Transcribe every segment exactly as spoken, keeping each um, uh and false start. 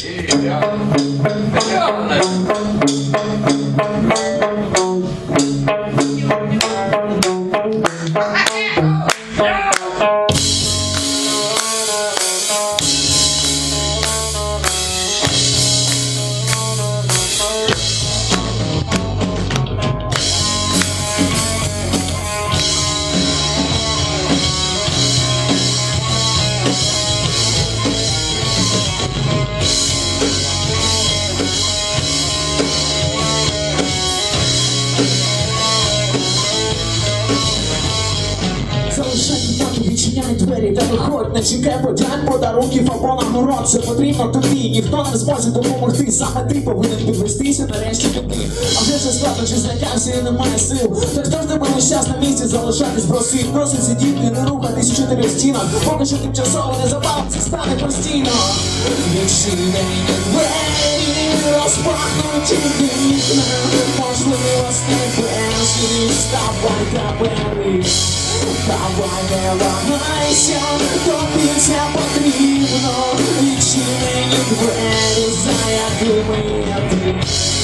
Відчиняй двері та виходь, не чекай подяк, подарунків або нагород. Це потрібно тобі, ніхто не зможе допомогти. Саме ти повинен підвестися, нарешті піти. А вже все складно, чи злякався і немає сил. Так хто ж тебе весь час на місці залишатись просить? Просить сидіти, не рухатись у чотирьох стінах. Поки що тимчасово, незабаром це стане постійно. Відчиняй двері, розпахнуті вікна, можливості безліч, ставай капелі. Давай не ламайся, тобі це потрібно. Відчинені двері, за якими йти.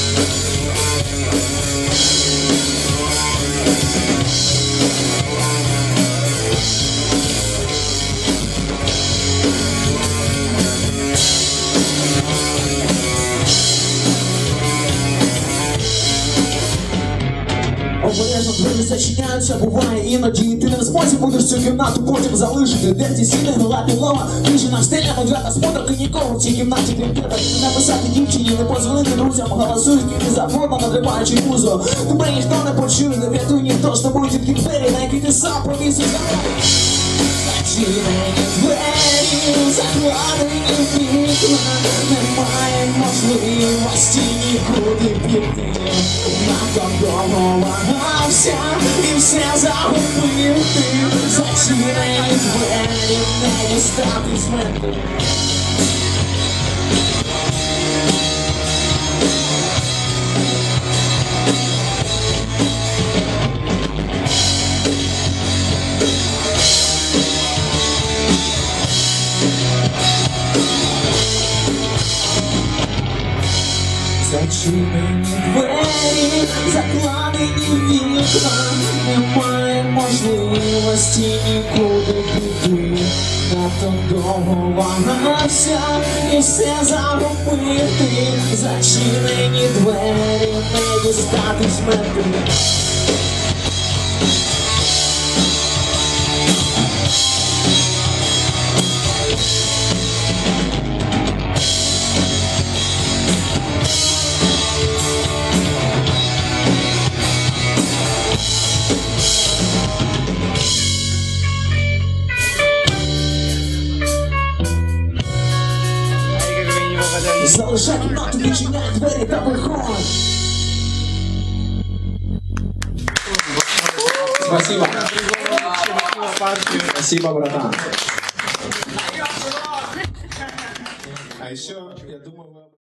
Обережно двері зачиняються, буває іноді. Ти не в змозі будеш цю кімнату потім залишити. Де ці стіни, гнила підлога, книжена стеля, модерна смотрка, нікого в цій кімнаті крім тебе. Написати дівчині, не позвонити друзям, голосують кіти завгодно, надриваючи музо. Тебе ніхто не почує, не врятує ніхто, з тобою тільки двері, на які ти сам повісив. Зачинені двері, закладені вікна, немає можливості нікуди піти. Надто довго вагався і все загубив ти. Зачинені двері, не дістати з мети. Зачинені двері, закладені вікна, немає можливості нікуди піти. Надто довго вагався і все загубив ти. Зачинені двері, не дістати з мети. Залишай кімнату, відчиняй двері та виходь. Спасибо. Спасибо, братан. А еще, я думаю,